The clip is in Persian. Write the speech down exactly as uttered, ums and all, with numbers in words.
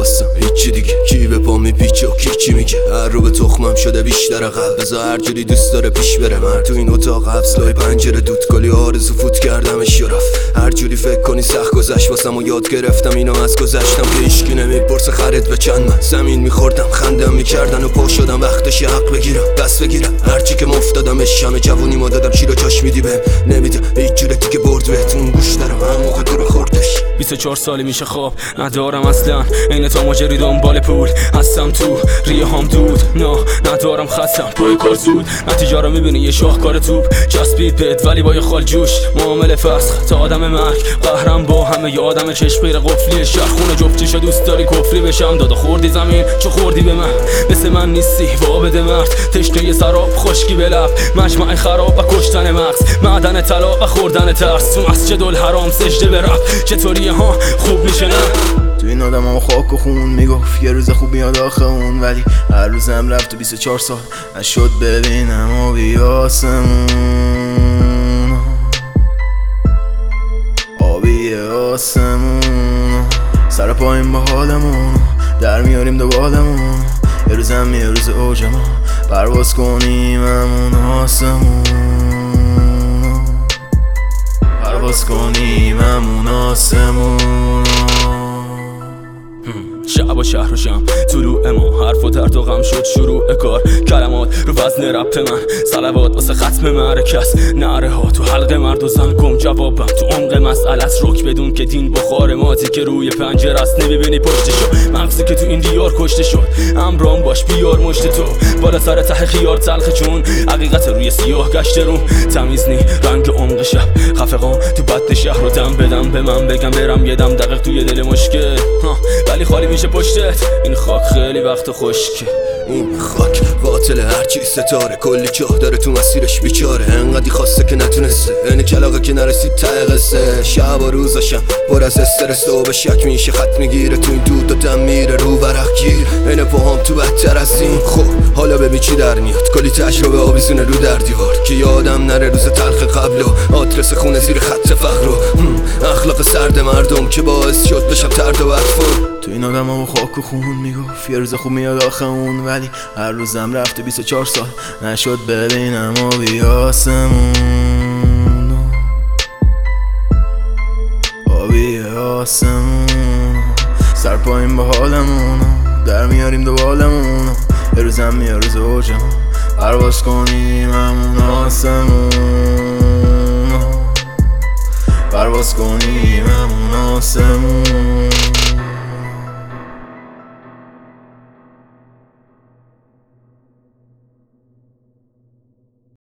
واسم هیچی دیگه. کی به پا میپیچه و کی چی میگه، هر رو به تخمم شده بیشتر قلب. بذار هر جوری دوست داره پیش بره. من تو این اتاق حبس لای پنجره دود کلی آرزو فوت کردمش و رفت. هر جوری فکر کنی سخت گذشت واسم و یاد گرفتم اینو از گذشتم که هیچکی نمیپرسه خرید به چند. من زمین میخوردم خندم میکردن و پا شدم وقتش حق بگیرم بس بگیرم. هرچی که مفتادمش همه جوونی ما دادم چی رو چاش میدی بهم نمیده هیچ جوره دیگه برد بهتون گوش دارم هم موقع دور خوردش. بیست و چهار سالی میشه خواب ندارم اصلا، این تا ماجری دنبال پول هستم تو ریه هم دود. نه ندارم خستم پای کار زود، نتیجه رو میبینی یه شاهکار توپ چسبید بهت ولی با یه خال جوش. معامله فسخ تا آدم مرگ قهرم با همه ی آدم چشم غیر قفلی شهر خونه جفتیشو دوست داری کفری بشم. دادا خوردی زمین چو خوردی به من، مثل من نیستی وابد مرد تشنه سراب خشکی به لب مجمع خراب و کشتن مغز معدن طلا و خوردن ترس. تو مسجد الحرام سجده به رب چطوریه ها خوب میشه نه؟ تو این آدم هم خاک و خون میگفت یه روز خوب میاد آخه اون، ولی هر روزم رفت و بیست و چهار سال نشد ببینم و بیاسمون آبی آسمون. سر پایین با حالمون در میاریم دو بالمون، یه روزم یه روز اوجمون پرواز کنیم همون آسمون پرواز کنیم همون آسمون. شب و شهر و شم طلوع ما حرف و درد و غم شد شروع کار. کلمات رو وزن رپ من صلوات واسه ختم معرکس. نعره ها تو حلق مرد و زن گم جوابم تو عمق مسئلت رک بدون که دین بخار ماتی که روی پنجره است نمیبینی پشتشو. مغزی که تو این دیار کشته شد امرام باش بیار مشت تو بالا سر ته خیار تلخ چون حقیقت روی سیاه گشته رو تمیز نی رنگ عمق شب خفقان تو بد شهر رو دم بدم به من بگم برم یه دم دقیق توی دل مشکل ولی خالی میشه پشتت. این خاک خیلی وقت خشکه، این خاک قاتل هرچی ستاره کلی جاه داره تو مسیرش بیچاره. انقدی خواسته که نتونسته این کلاغه که نرسید ته قصه. شب و روزاشم پر از استرس و به شک میشه خط میگیره تو این دود و دم میره رو ورق گیر. این پاهام تو بدتر از این. خب حالا ببین چی در میاد کلی تجربه آویزونه رو در دیوار که یادم نره روز تلخ قبل و آدرس خونه زیر خط فقر و اخلاق سرد مردم که باعث شد بشم ترد و بدفون. تو این آدم هم خاک و خون میگفت یه روز خوب میاد آخه اون، ولی هر روزم رفت و بیست و چهار سال نشد ببینم و بیاسمون آبی آسمون. سر پایین با حالمون در میاریم دو بالمون، یه روزم یه روز اوجمون پرواز کنیم همون آسمون پرواز کنیم همون آسمون.